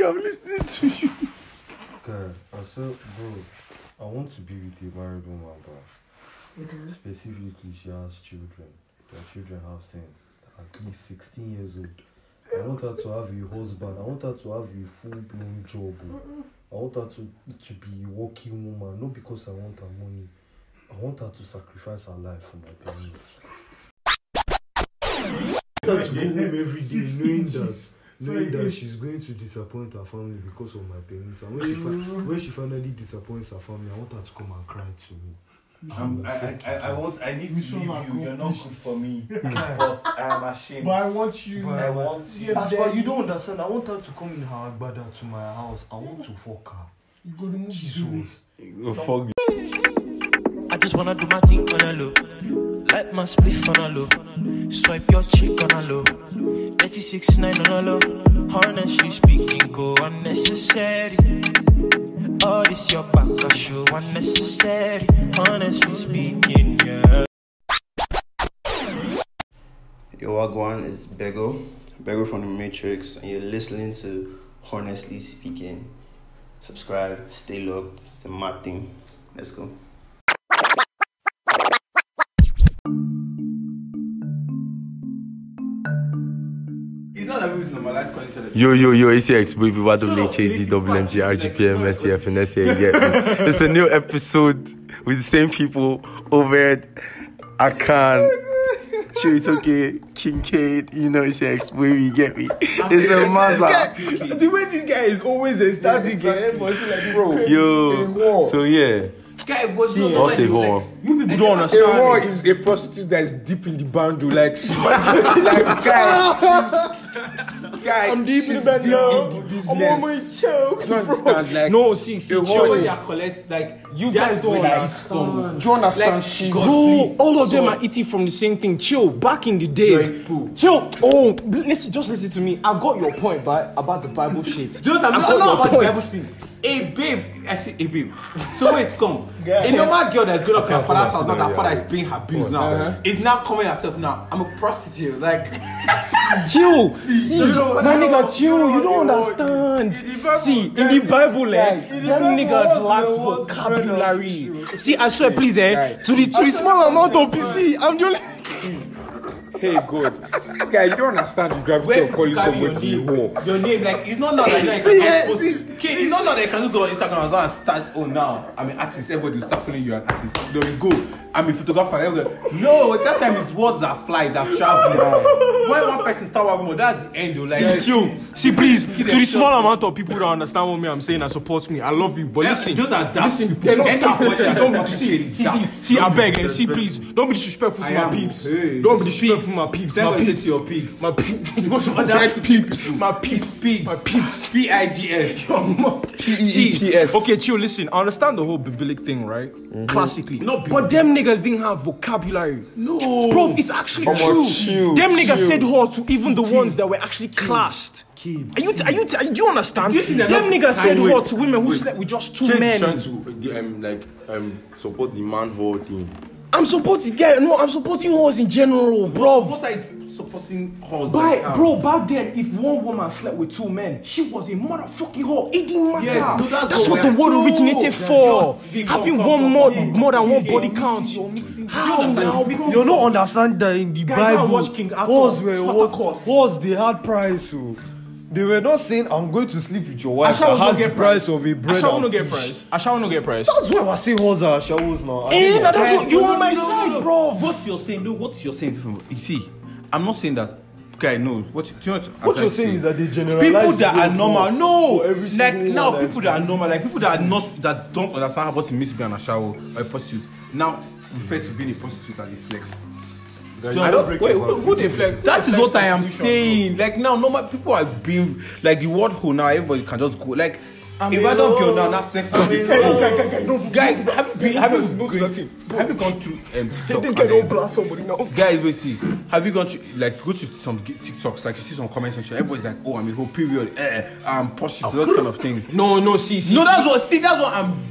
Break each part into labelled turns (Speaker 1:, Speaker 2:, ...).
Speaker 1: I'm listening to you.
Speaker 2: Okay, I said, bro, I want to be with a married woman, but specifically she has children. Their children have sense. At least 16 years old. I want her to have a husband. I want her to have a full-blown job. I want her to be a working woman, not because I want her money. I want her to sacrifice her life for my parents. I want her to go home every day knowing that she's going to disappoint her family because of my parents. And when she finally disappoints her family, I want her to come and cry to me.
Speaker 3: I need to leave you. You're not good for me. But I am ashamed.
Speaker 1: But I want you.
Speaker 2: As far you don't understand, I want her to come in her agbada to my house. I want to fuck her.
Speaker 1: You go to
Speaker 2: Jesus.
Speaker 1: Fuck.
Speaker 4: I just wanna do my thing on a low. Light my spliff on a low. Swipe your chick on a low. 36.9 on a low. Honestly speaking, go unnecessary. All this your back, I show unnecessary. Honestly speaking, yeah.
Speaker 5: Yo, Wagwan is Bego from the Matrix, and you're listening to Honestly Speaking. Subscribe, stay locked. It's a mad thing. Let's go.
Speaker 6: Yo, ACX, baby, WHAZ, RGPM, SCF, and SCA, you get me? It's a new episode with the same people over Akan, Chiritoke, Kincaid, you know, ACX, baby, you get me? It's a massa.
Speaker 1: The way this guy is always a starting game, bro.
Speaker 6: Yo, so yeah. I'll say whore.
Speaker 1: You people don't understand. A whore is a prostitute that is deep in the boundary, like she's like guy. I'm deep in the business. You understand? Like no, see, chill.
Speaker 3: Like
Speaker 1: you guys don't understand. Do you understand? All of them are eating from the same thing. Chill. Back in the days, chill. Oh, listen to me. I got your point, about the Bible shit.
Speaker 3: Dude, I'm not about the Bible thing. Hey babe, actually, hey babe. So wait, come. A normal girl that's good up in her father's house, not that father is paying her bills now. Is now coming herself now. I'm a prostitute, like.
Speaker 1: Chill. See, my nigga, chill. You don't understand. See, in the Bible, them niggas lack vocabulary. See, I swear, please, to the small amount of PC, I'm the only. Hey God, this guy, you don't understand the gravity of calling somebody a whore.
Speaker 3: Your name, like, it's not now that it's not that they can go on Instagram and go and start. Oh, now I'm an artist. Everybody will start following you, an artist. There you go. I'm a photographer. Everybody. No, that time is words that fly, that travel. When one person start with that's the end. Like,
Speaker 1: see, please, to the small amount of people that understand what I'm saying and support me, I love you. But listen,
Speaker 3: those are daft.
Speaker 1: See, I beg and see, please, don't be disrespectful to my peeps. Don't be disrespectful to my peeps.
Speaker 3: My peeps. To your peeps.
Speaker 1: My peeps. My peeps.
Speaker 3: PIGS.
Speaker 1: See, okay, chill. Listen, I understand the whole biblical thing, right? Classically, but them niggas didn't have vocabulary.
Speaker 3: No,
Speaker 1: bro, it's actually true. Them niggas said whore to even the ones that were actually classed. Kids. Do you understand? Them niggas said whore to women who slept with just two men.
Speaker 6: Trying to support the man whore thing.
Speaker 1: I'm supporting I'm supporting whores in general, bro.
Speaker 3: What are you supporting whores?
Speaker 1: Bro, back then, if one woman slept with two men, she was a motherfucking whore. It didn't matter.
Speaker 3: Yes,
Speaker 1: that's what the word originated for. Having more than one body count. How now?
Speaker 2: You don't understand that in the Bible, whores they had price. So. They were not saying, I'm going to sleep with your wife. That has the price of a bread.
Speaker 1: I shall not get price.
Speaker 2: That's why I say whores are showers now.
Speaker 1: That's what you on my side, bro.
Speaker 3: What you're saying, you see, I'm not saying that. Okay, no. What
Speaker 2: you're saying is that they generalize
Speaker 3: people that are normal. No, like now people that are normal, like people that don't understand what it means to be on a shower or a prostitute. Now refer to being a prostitute as a flex.
Speaker 1: Who deflect?
Speaker 3: That is what I am saying. Like now, normal people are being like the word who now everybody can just go like. If I don't go now, that's next time. Guy, have you gone through TikTok?
Speaker 1: This guy don't blast somebody now.
Speaker 3: Guys, wait, see. Have you gone to go to some TikToks? Like you see some comment section. Everybody's like, oh, I'm a whole period. I'm positive, that kind of thing.
Speaker 1: No, see.
Speaker 3: No, that's what I'm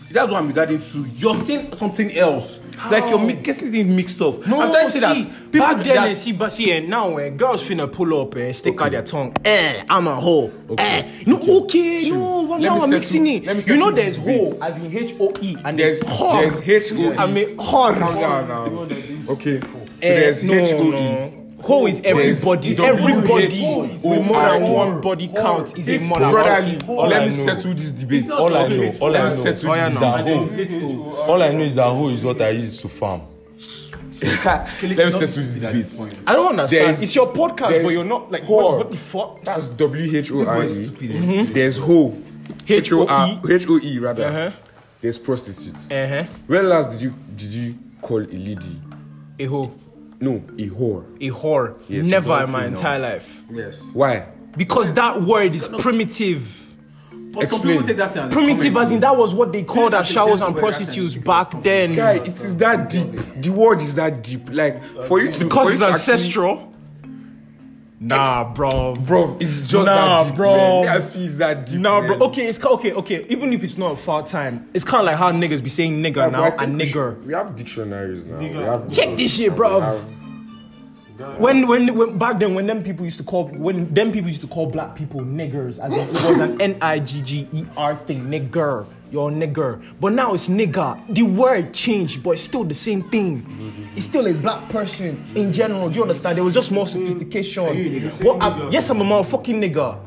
Speaker 3: that's what I'm regarding to. You're saying something else. Like you're getting things mixed up.
Speaker 1: No,
Speaker 3: I'm trying to say
Speaker 1: see,
Speaker 3: that people
Speaker 1: back then,
Speaker 3: that,
Speaker 1: but see, now when girls finna pull up and stick out their tongue, I'm a hoe. No, now I'm mixing it. You know, there's hoe as in HOE, and there's whore.
Speaker 2: There's HOE.
Speaker 1: I mean, whore.
Speaker 2: Calm down now. Okay. So there's HOE.
Speaker 1: Hoe is everybody. Everybody with more than one body count is a mother.
Speaker 2: Brotherly, let me settle this debate.
Speaker 6: All I know is that hoe is what I use to farm.
Speaker 2: Let me settle this debate.
Speaker 1: I don't understand. It's your podcast, but you're not like what the fuck?
Speaker 2: That's WHORE. There's hoe. HOE rather. There's prostitutes. When last did you call a lady
Speaker 1: A hoe.
Speaker 2: No, a whore?
Speaker 1: A whore.
Speaker 2: Yes,
Speaker 1: never in my entire life.
Speaker 3: yes.
Speaker 2: Why?
Speaker 1: Because that word is primitive.
Speaker 3: But some people take that thing as a
Speaker 1: Primitive
Speaker 3: comment.
Speaker 1: as in that was what they called as showers and prostitutes back then.
Speaker 2: Guy, it is that deep. The word is that deep. Like for you to
Speaker 1: Because it's
Speaker 2: for you to
Speaker 1: ancestral. Nah, bro.
Speaker 2: Bro, it's just
Speaker 1: Nah,
Speaker 2: that deep,
Speaker 1: bro.
Speaker 2: man. I feel it's that deep.
Speaker 1: Nah,
Speaker 2: man.
Speaker 1: bro. Okay, okay. Even if it's not a far time, it's kind of like how niggas be saying nigger
Speaker 2: But
Speaker 1: now
Speaker 2: I think
Speaker 1: and
Speaker 2: we
Speaker 1: nigger.
Speaker 2: we have dictionaries now. We have
Speaker 1: Check this shit, bro. When back then when them people used to call black people niggers, as in it was an NIGGER thing, nigger, you're a nigger. But now it's nigger. The word changed, but it's still the same thing. It's still a black person in general. Do you understand? There was just more sophistication. Yes, I'm a motherfucking nigger.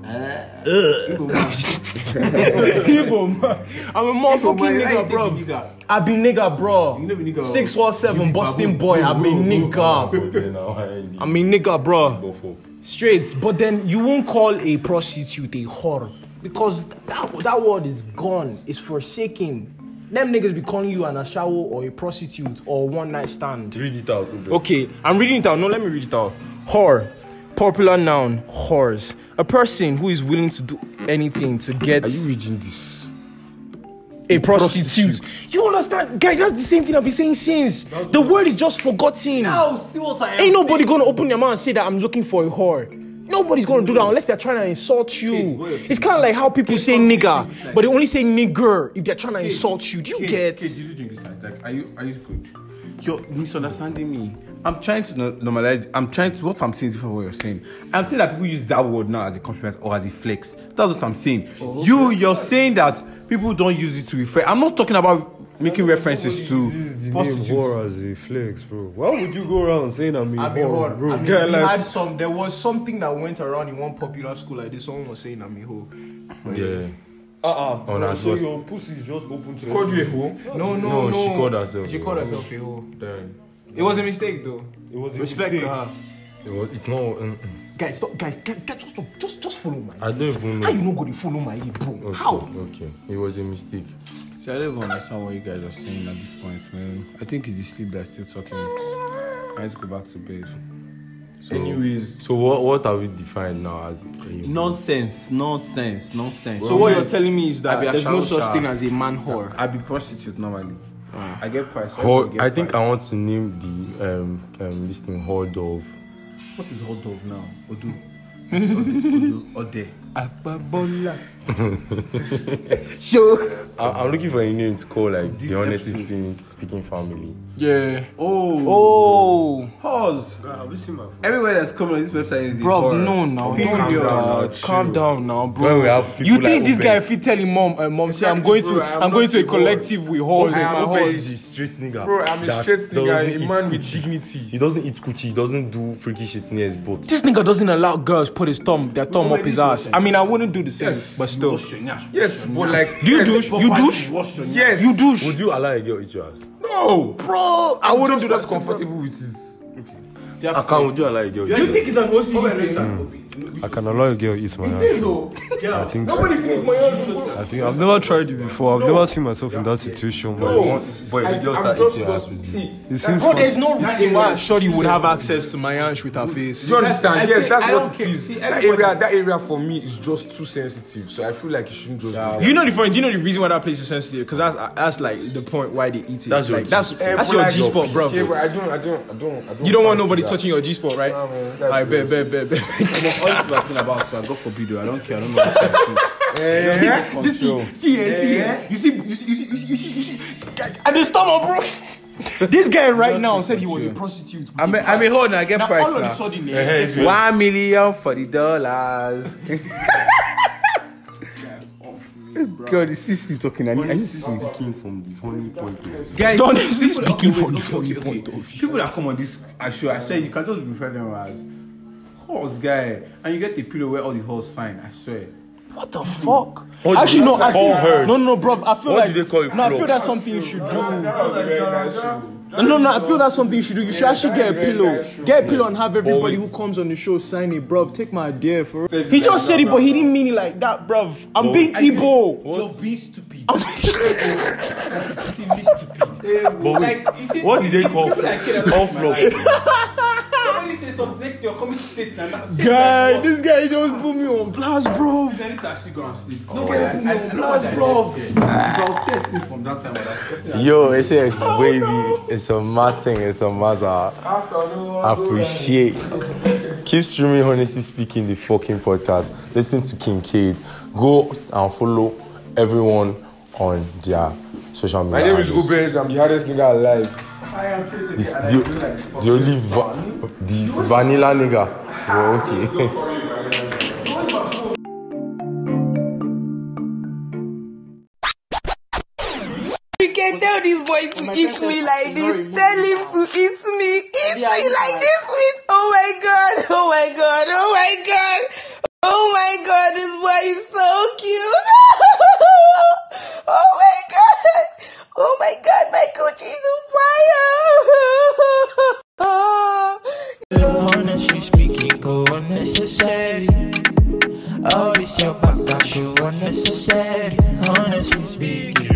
Speaker 1: Igbo man. I'm a motherfucking nigger, bro. I be nigger, bro. 617 Boston boy. I be nigger. I mean nigga, bro. Straight. But then you won't call a prostitute a whore because that word is gone. It's forsaken. Them niggas be calling you an ashawo or a prostitute or one night stand.
Speaker 6: Read it out.
Speaker 1: Okay, I'm reading it out. No, let me read it out. Whore. Popular noun, whores. A person who is willing to do anything to get
Speaker 2: Are you reading this?
Speaker 1: a prostitute. You understand? Guy, that's the same thing I've been saying since. The word is just forgotten.
Speaker 3: Now, see what I am
Speaker 1: Ain't nobody gonna open their mouth and say that I'm looking for a whore. Nobody's gonna do that unless they're trying to insult you. It's kind of like how people say nigger, but they only say nigger if they're trying to insult you. Do you get?
Speaker 3: Did you drink this night? Like, are you good? You're misunderstanding me. I'm trying to normalize. What I'm saying is different from what you're saying. I'm saying that people use that word now as a compliment or as a flex. That's what I'm saying. You're saying that people don't use it to refer. I'm not talking about making references to
Speaker 7: the name whore as a flex, bro. Why would you go around saying I'm a whore, bro?
Speaker 1: I mean, there was something that went around in one popular school like this. Someone was saying I'm a hoe.
Speaker 6: Yeah.
Speaker 7: Bro, so your pussy is just open to
Speaker 3: called you a hoe?
Speaker 1: No,
Speaker 6: she called herself.
Speaker 1: She called herself a hoe.
Speaker 6: Damn.
Speaker 1: It was a mistake though.
Speaker 7: It was a
Speaker 1: Respect
Speaker 7: mistake.
Speaker 1: to her.
Speaker 6: It's not.
Speaker 1: Guys, stop. Guys, just follow my.
Speaker 6: I don't even know.
Speaker 1: How you not going to follow my bro?
Speaker 6: Okay,
Speaker 1: How?
Speaker 6: Okay, it was a mistake.
Speaker 3: See, I don't even understand what you guys are saying at this point, man. I think it's the sleep that's still talking. I need to go back to bed.
Speaker 6: So, anyways, so what have we defined now as
Speaker 3: nonsense?
Speaker 1: So what you're telling me is that there's no such thing as a man whore.
Speaker 3: I be prostitute normally. I get price.
Speaker 6: I think I want to name the this thing whore dove.
Speaker 3: What is hot dove now? Odu. Ode.
Speaker 1: Sure.
Speaker 6: I'm looking for a name to call like the honestly speaking family.
Speaker 1: Yeah.
Speaker 3: Oh. Pause. Everywhere that's coming on this website is
Speaker 1: Bro, no, now. Don't do that. Calm down now, bro.
Speaker 6: When we have people
Speaker 1: You think
Speaker 6: like
Speaker 1: this
Speaker 6: Obed.
Speaker 1: guy fit telling mom say I'm going to a collective with whores.
Speaker 6: Obed is a straight nigga.
Speaker 2: Bro, I'm a
Speaker 6: that
Speaker 2: straight nigga,
Speaker 6: doesn't
Speaker 2: a
Speaker 6: eat
Speaker 2: man with
Speaker 6: coochie.
Speaker 2: dignity.
Speaker 6: He doesn't eat coochie. He doesn't do freaky shit near his butt.
Speaker 1: This nigga doesn't allow girls put their thumb up his ass. I mean, I wouldn't do the same,
Speaker 2: Yes.
Speaker 1: but still.
Speaker 2: Yes, but like.
Speaker 1: Do you
Speaker 2: yes,
Speaker 1: douche? You douche?
Speaker 2: Yes.
Speaker 1: You douche?
Speaker 6: Would you allow a girl eat your ass?
Speaker 2: No,
Speaker 1: Bro, I wouldn't do that.
Speaker 2: comfortable with his.
Speaker 6: I can't. Would you allow a girl eat your ass?
Speaker 1: it's an OCD thing?
Speaker 7: I can allow a girl eat my ass. I think so. I think I've never tried it before. I've never seen myself in that situation. But
Speaker 6: Boy, if you just start eating your ass with you.
Speaker 7: it seems
Speaker 1: Bro,
Speaker 7: fun.
Speaker 1: there's no reason why Shorty would have access to my aunt with her face.
Speaker 2: Do you understand? Yes, that's
Speaker 3: I
Speaker 2: what
Speaker 3: don't
Speaker 2: it
Speaker 3: care.
Speaker 2: is.
Speaker 3: See,
Speaker 2: That area for me is just too sensitive. So I feel like it shouldn't just be.
Speaker 1: You know the point. You know the reason why that place is sensitive because that's like the point why they eat it.
Speaker 6: That's your
Speaker 1: like, that's
Speaker 6: G-spot.
Speaker 1: your G spot, bro.
Speaker 2: Yeah, but I don't.
Speaker 1: You don't want
Speaker 2: fancy
Speaker 1: nobody
Speaker 2: that.
Speaker 1: touching your G spot, right?
Speaker 2: Nah, man, that's
Speaker 1: I bet.
Speaker 3: I'm all talking about, so God forbid, I don't care. I don't know what to do.
Speaker 1: You see. And the stomach, bro. This guy right now said he was a prostitute.
Speaker 3: I mean, hold on, I get price
Speaker 1: all of
Speaker 3: now.
Speaker 1: a sudden,
Speaker 3: $1 million for the dollars. God, is he still talking? I need to see.
Speaker 7: Speaking from the funny point of view.
Speaker 3: Guys,
Speaker 1: Honestly speaking from the funny point of view.
Speaker 3: People that come on this show, I said you can just refer them as horse guy, and you get the pillow where all the horse sign. I swear.
Speaker 1: What the fuck?
Speaker 6: What
Speaker 1: Actually, no. I feel,
Speaker 6: heard.
Speaker 1: no, bro. I feel
Speaker 6: What
Speaker 1: like
Speaker 6: did they call it?
Speaker 1: no. I feel that's something you should do. No. I feel that's something you should do. You should actually get a pillow. Get a pillow and have everybody who comes on the show sign it, bro. Take my idea for it. He just said it, but he didn't mean it like that, bro. I'm being Igbo.
Speaker 3: You're being stupid.
Speaker 6: But wait, what did they call flop?
Speaker 3: Somebody says something next to your comedy states and that.
Speaker 1: Guy, this guy just put me on blast, bro.
Speaker 3: I need to actually go and sleep.
Speaker 1: No, get me on blast, bro.
Speaker 3: I'll say a scene from that time.
Speaker 6: Yo, SAX baby, it's a mad thing, it's a matter. Appreciate. Keep streaming Honestly Speaking, the fucking podcast. Listen to Kincaid. Go and follow everyone on their social media.
Speaker 7: My name is
Speaker 6: handles.
Speaker 7: Ubed. I'm the hardest nigga alive.
Speaker 6: The only the vanilla nigga. Well, okay.
Speaker 8: You can tell this boy to eat me like this. Tell him to eat me. Eat me like this with. Oh my god. This boy is so cute. Oh my god, my coach is on fire.
Speaker 4: Honestly speaking, go unnecessary. All this your back, I show unnecessary. Honestly speaking.